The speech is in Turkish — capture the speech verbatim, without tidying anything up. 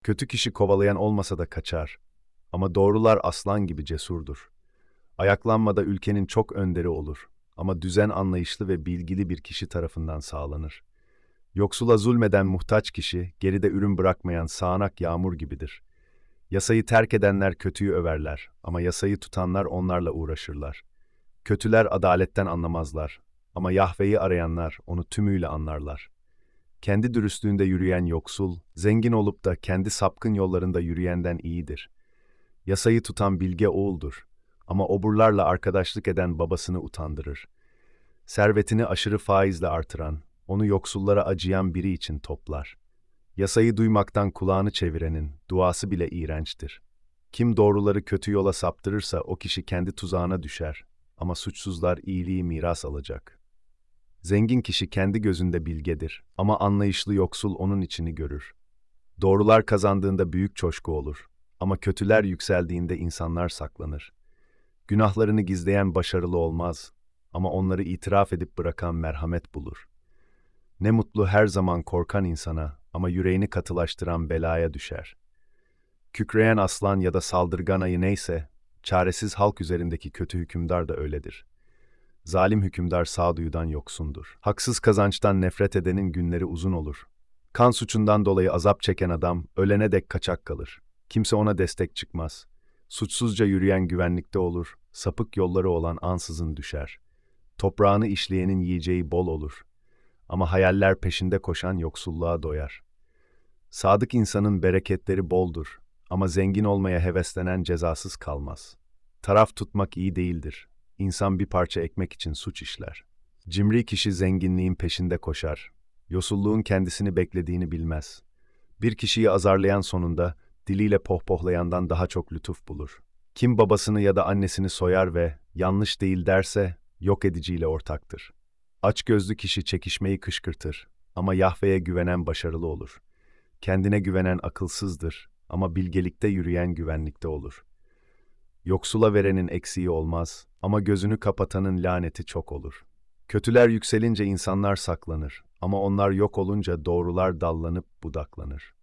Kötü kişi kovalayan olmasa da kaçar. Ama doğrular aslan gibi cesurdur. Ayaklanmada ülkenin çok önderi olur. Ama düzen anlayışlı ve bilgili bir kişi tarafından sağlanır. Yoksula zulmeden muhtaç kişi, geride ürün bırakmayan sağanak yağmur gibidir. Yasayı terk edenler kötüyü överler ama yasayı tutanlar onlarla uğraşırlar. Kötüler adaletten anlamazlar ama Yahve'yi arayanlar onu tümüyle anlarlar. Kendi dürüstlüğünde yürüyen yoksul, zengin olup da kendi sapkın yollarında yürüyenden iyidir. Yasayı tutan bilge oğuldur ama oburlarla arkadaşlık eden babasını utandırır. Servetini aşırı faizle artıran, onu yoksullara acıyan biri için toplar. Yasayı duymaktan kulağını çevirenin duası bile iğrençtir. Kim doğruları kötü yola saptırırsa o kişi kendi tuzağına düşer ama suçsuzlar iyiliği miras alacak. Zengin kişi kendi gözünde bilgedir ama anlayışlı yoksul onun içini görür. Doğrular kazandığında büyük coşku olur ama kötüler yükseldiğinde insanlar saklanır. Günahlarını gizleyen başarılı olmaz ama onları itiraf edip bırakan merhamet bulur. Ne mutlu her zaman korkan insana ama yüreğini katılaştıran belaya düşer. Kükreyen aslan ya da saldırgan ayı neyse, çaresiz halk üzerindeki kötü hükümdar da öyledir. Zalim hükümdar sağduyudan yoksundur. Haksız kazançtan nefret edenin günleri uzun olur. Kan suçundan dolayı azap çeken adam ölene dek kaçak kalır. Kimse ona destek çıkmaz. Suçsuzca yürüyen güvenlikte olur, sapık yolları olan ansızın düşer. Toprağını işleyenin yiyeceği bol olur. Ama hayaller peşinde koşan yoksulluğa doyar. Sadık insanın bereketleri boldur ama zengin olmaya heveslenen cezasız kalmaz. Taraf tutmak iyi değildir. İnsan bir parça ekmek için suç işler. Cimri kişi zenginliğin peşinde koşar. Yosulluğun kendisini beklediğini bilmez. Bir kişiyi azarlayan sonunda diliyle pohpohlayandan daha çok lütuf bulur. Kim babasını ya da annesini soyar ve yanlış değil derse yok ediciyle ortaktır. Açgözlü kişi çekişmeyi kışkırtır ama Yahve'ye güvenen başarılı olur. Kendine güvenen akılsızdır ama bilgelikte yürüyen güvenlikte olur. Yoksula verenin eksiği olmaz ama gözünü kapatanın laneti çok olur. Kötüler yükselince insanlar saklanır ama onlar yok olunca doğrular dallanıp budaklanır.